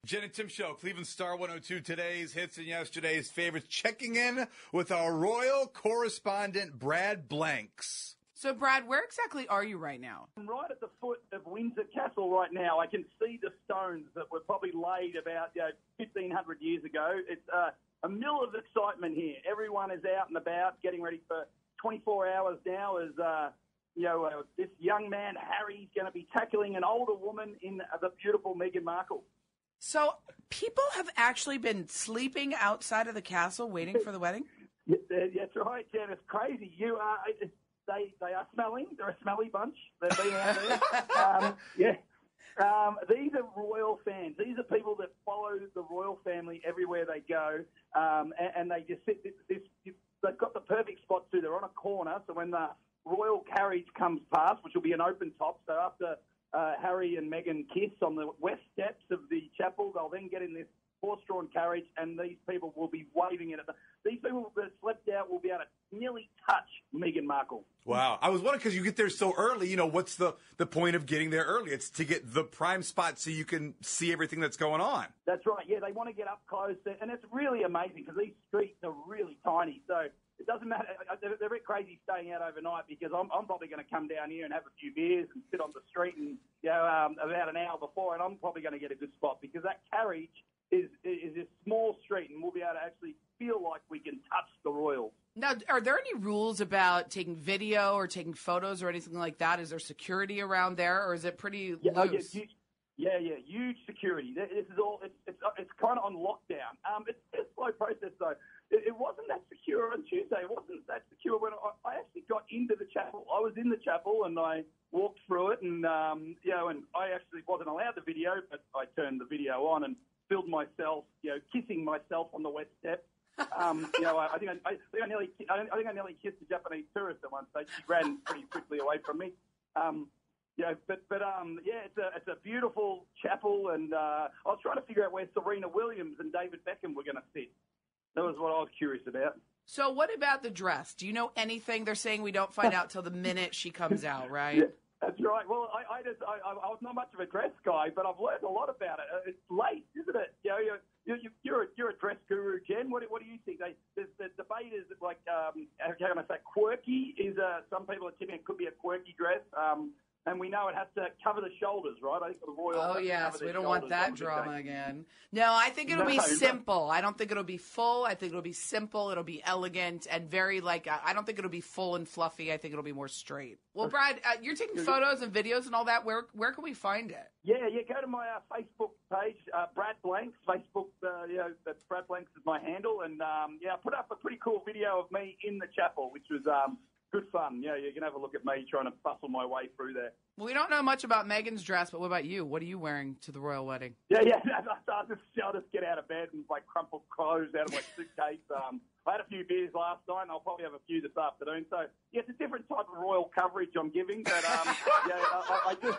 Jen and Tim Show, Cleveland Star 102, today's hits and yesterday's favorites. Checking in with our royal correspondent, Brad Blanks. So, Brad, where exactly are you right now? I'm right at the foot of Windsor Castle right now. I can see the stones that were probably laid about 1,500 years ago. It's a mill of excitement here. Everyone is out and about, getting ready for 24 hours now as this young man, Harry, is going to be tackling an older woman in the beautiful Meghan Markle. So people have actually been sleeping outside of the castle waiting for the wedding? That's right, Jen. It's crazy. They are smelling. They're a smelly bunch. They've been out there. These are royal fans. These are people that follow the royal family everywhere they go, and they just sit. They've got the perfect spot too. They're on a corner, so when the royal carriage comes past, which will be an open top, so after Harry and Meghan kiss on the west steps of the chapel, they'll then get in this horse-drawn carriage, and these people will be waving it at them. These people that slept out will be able to nearly touch Meghan Markle. Wow. I was wondering, because you get there so early, what's the point of getting there early? It's to get the prime spot so you can see everything that's going on. That's right. Yeah, they want to get up close, and it's really amazing because these streets are really tiny, so it doesn't matter. They're a bit crazy staying out overnight because I'm probably going to come down here and have a few beers and sit on the street and about an hour before, and I'm probably going to get a good spot because that carriage is a small street, and we'll be able to actually feel like we can touch the royals. Now, are there any rules about taking video or taking photos or anything like that? Is there security around there, or is it pretty loose? Huge security. This is all. It's kind of on lockdown. It's a slow process though. It wasn't that secure on Tuesday. It wasn't that secure when I actually got into the chapel. I was in the chapel and I walked through it, and and I actually wasn't allowed the video, but I turned the video on and filmed myself, kissing myself on the west steps. I think I nearly kissed a Japanese tourist at one stage. She ran pretty quickly away from me. It's a beautiful chapel, and I was trying to figure out where Serena Williams and David Beckham were going to sit. That was what I was curious about. So what about the dress? Do you know anything? They're saying we don't find out till the minute she comes out, right? Yeah, that's right. Well, I was not much of a dress guy, but I've learned a lot about it. It's lace, isn't it? You're a dress guru, Jen. What do you think? The debate is like, how can I say, quirky is some people are tipping it could be a quirky dress. And we know it has to cover the shoulders, right? I think the royal. Oh, yes. We don't want that drama again. No, I think it'll be simple. I don't think it'll be full. I think it'll be simple. It'll be elegant and very, I don't think it'll be full and fluffy. I think it'll be more straight. Well, Brad, you're taking photos and videos and all that. Where can we find it? Yeah. Go to my Facebook page, Brad Blanks. Facebook, Brad Blanks is my handle. And, I put up a pretty cool video of me in the chapel, which was good fun. Yeah, you can have a look at me trying to bustle my way through there. Well, we don't know much about Meghan's dress, but what about you? What are you wearing to the royal wedding? Yeah. I'll just get out of bed and crumple clothes out of my suitcase. I had a few beers last night, and I'll probably have a few this afternoon. So it's a different type of royal coverage I'm giving, but I do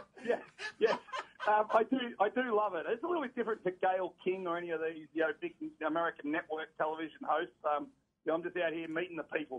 love it. It's a little bit different to Gayle King or any of these big American network television hosts. I'm just out here meeting the people.